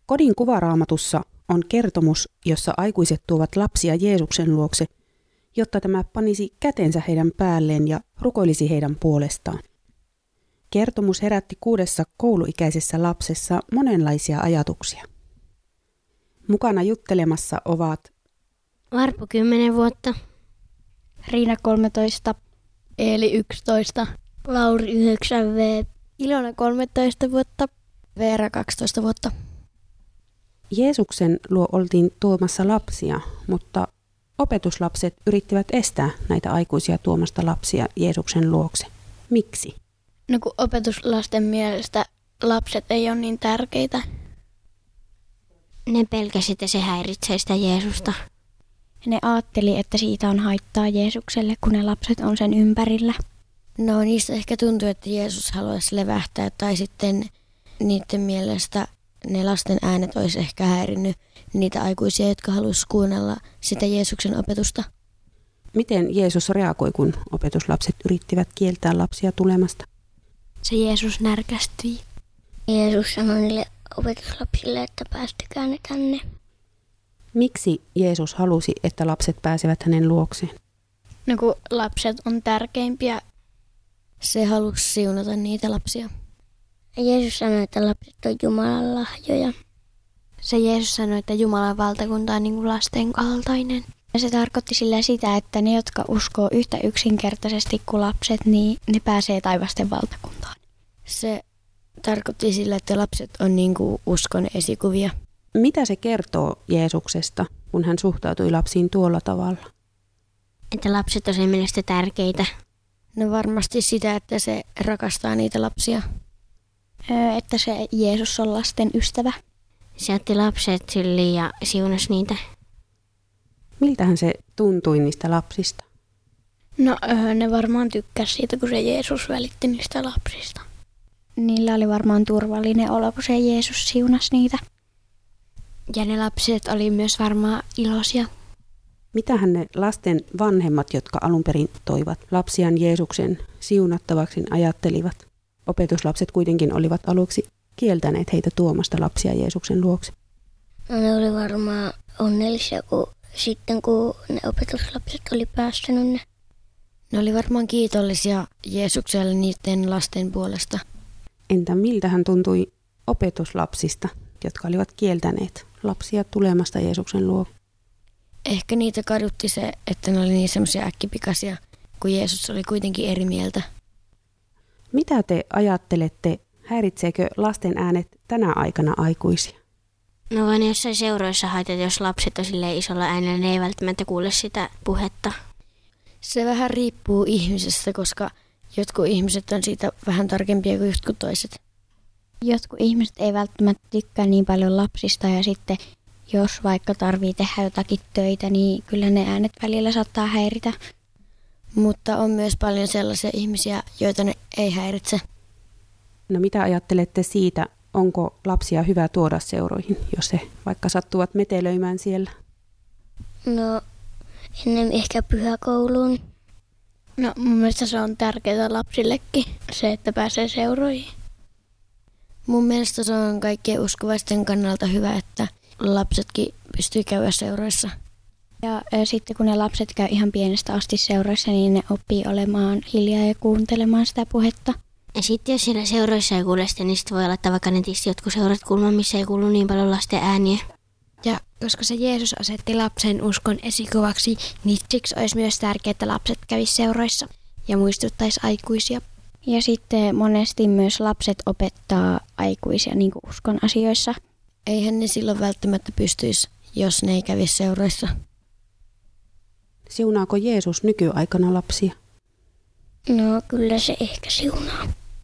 Kodin kuvaraamatussa on kertomus, jossa aikuiset tuovat lapsia Jeesuksen luokse, jotta tämä panisi kätensä heidän päälleen ja rukoilisi heidän puolestaan. Kertomus herätti 6 kouluikäisessä lapsessa monenlaisia ajatuksia. Mukana juttelemassa ovat Varpo 10 vuotta, Riina 13, Eeli 11, Lauri 9V, Ilona 13 vuotta, Veera 12 vuotta. Jeesuksen luo oltiin tuomassa lapsia, mutta opetuslapset yrittivät estää näitä aikuisia tuomasta lapsia Jeesuksen luokse. Miksi? No kun opetuslasten mielestä lapset ei ole niin tärkeitä. Ne pelkäsi, että se häiritsee sitä Jeesusta. Ne ajatteli, että siitä on haittaa Jeesukselle, kun ne lapset on sen ympärillä. No niistä ehkä tuntuu, että Jeesus haluaisi levähtää tai sitten niiden mielestä ne lasten äänet olisi ehkä häirinnyt niitä aikuisia, jotka haluaisi kuunnella sitä Jeesuksen opetusta. Miten Jeesus reagoi, kun opetuslapset yrittivät kieltää lapsia tulemasta? Se Jeesus närkästyi. Jeesus sanoi niille opetuslapsille, että päästykää ne tänne. Miksi Jeesus halusi, että lapset pääsevät hänen luokseen? No kun lapset on tärkeimpiä. Se halusi siunata niitä lapsia. Jeesus sanoi, että lapset on Jumalan lahjoja. Se Jeesus sanoi, että Jumalan valtakunta on niin kuin lasten kaltainen. Ja se tarkoitti sillä sitä, että ne, jotka uskoo yhtä yksinkertaisesti kuin lapset, niin ne pääsee taivasten valtakuntaan. Se tarkoitti sillä, että lapset on niin kuin uskon esikuvia. Mitä se kertoo Jeesuksesta, kun hän suhtautui lapsiin tuolla tavalla? Että lapset on sen mielestä tärkeitä. No varmasti sitä, että se rakastaa niitä lapsia. Että se Jeesus on lasten ystävä. Se otti lapset syliin ja siunasi niitä. Miltähän se tuntui niistä lapsista? No ne varmaan tykkäsi siitä, kun se Jeesus välitti niistä lapsista. Niillä oli varmaan turvallinen olo, kun se Jeesus siunasi niitä. Ja ne lapset oli myös varmaan iloisia. Mitähän ne lasten vanhemmat, jotka alun perin toivat lapsiaan Jeesuksen siunattavaksi, ajattelivat? Opetuslapset kuitenkin olivat aluksi kieltäneet heitä tuomasta lapsia Jeesuksen luokse. No, ne oli varmaan onnellisia, kun ne opetuslapset oli päästänyt ne. Ne oli varmaan kiitollisia Jeesukselle niiden lasten puolesta. Entä miltä hän tuntui opetuslapsista, jotka olivat kieltäneet lapsia tulemasta Jeesuksen luo? Ehkä niitä kadutti se, että ne oli niin semmoisia äkkipikaisia, kun Jeesus oli kuitenkin eri mieltä. Mitä te ajattelette, häiritseekö lasten äänet tänä aikana aikuisia? No vaan jossain seuroissa haitat, jos lapset on silleen isolla äänellä, ne ei välttämättä kuule sitä puhetta. Se vähän riippuu ihmisestä, koska jotkut ihmiset on siitä vähän tarkempia kuin jotkut toiset. Jotkut ihmiset ei välttämättä tykkää niin paljon lapsista ja sitten jos vaikka tarvii tehdä jotakin töitä, niin kyllä ne äänet välillä saattaa häiritä. Mutta on myös paljon sellaisia ihmisiä, joita ne ei häiritse. No mitä ajattelette siitä, onko lapsia hyvä tuoda seuroihin, jos he vaikka sattuvat metelöimään siellä? No ennen ehkä pyhäkouluun. No mun mielestä se on tärkeää lapsillekin, se että pääsee seuroihin. Mun mielestä se on kaikkien uskovaisten kannalta hyvä, että lapsetkin pystyy käydä seuroissa. Ja sitten kun ne lapset käy ihan pienestä asti seuroissa, niin ne oppii olemaan hiljaa ja kuuntelemaan sitä puhetta. Ja sitten jos siellä seuroissa ei kuule sitä, niin sitten voi olla, että vaikka netissä jotkut seurat kulman, missä ei kuulu niin paljon lasten ääniä. Ja koska se Jeesus asetti lapsen uskon esikuvaksi, niin siksi olisi myös tärkeää, että lapset kävisivät seuroissa ja muistuttaisi aikuisia. Ja sitten monesti myös lapset opettaa aikuisia niin kuin uskon asioissa. Eihän ne silloin välttämättä pystyisi, jos ne ei kävisi seuroissa. Siunaako Jeesus nykyaikana lapsia? No kyllä se ehkä siunaa.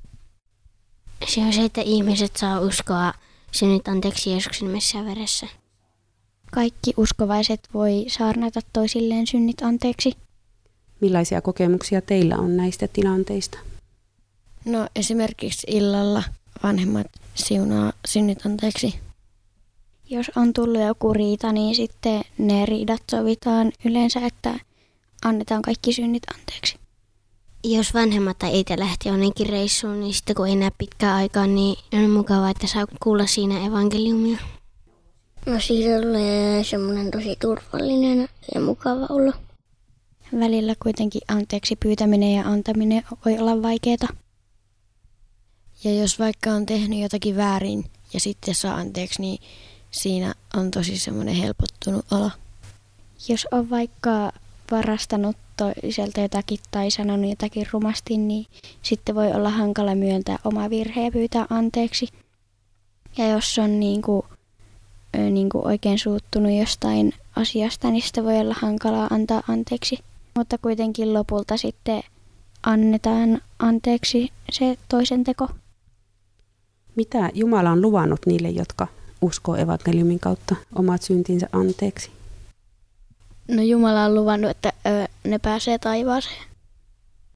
Se on se, että ihmiset saa uskoa synnit anteeksi Jeesuksen nimessä ja veressä. Kaikki uskovaiset voi saarnata toisilleen synnit anteeksi. Millaisia kokemuksia teillä on näistä tilanteista? No esimerkiksi illalla vanhemmat siunaa synnit anteeksi. Jos on tullut joku riita, niin sitten ne riidat sovitaan yleensä, että annetaan kaikki synnit anteeksi. Jos vanhemmat tai äiti lähti jonnekin reissuun, niin sitten kun ei näe pitkään aikaa, niin on mukavaa, että saa kuulla siinä evankeliumia. No siitä tulee semmoinen tosi turvallinen ja mukava olo. Välillä kuitenkin anteeksi pyytäminen ja antaminen voi olla vaikeaa. Ja jos vaikka on tehnyt jotakin väärin ja sitten saa anteeksi, niin siinä on tosi semmoinen helpottunut olo. Jos on vaikka varastanut toiselta jotakin tai sanonut jotakin rumasti, niin sitten voi olla hankala myöntää oma virhe ja pyytää anteeksi. Ja jos on niin kuin oikein suuttunut jostain asiasta, niin sitten voi olla hankalaa antaa anteeksi. Mutta kuitenkin lopulta sitten annetaan anteeksi se toisen teko. Mitä Jumala on luvannut niille, jotka uskoo evankeliumin kautta omat syntinsä anteeksi? No Jumala on luvannut, että ne pääsee taivaaseen.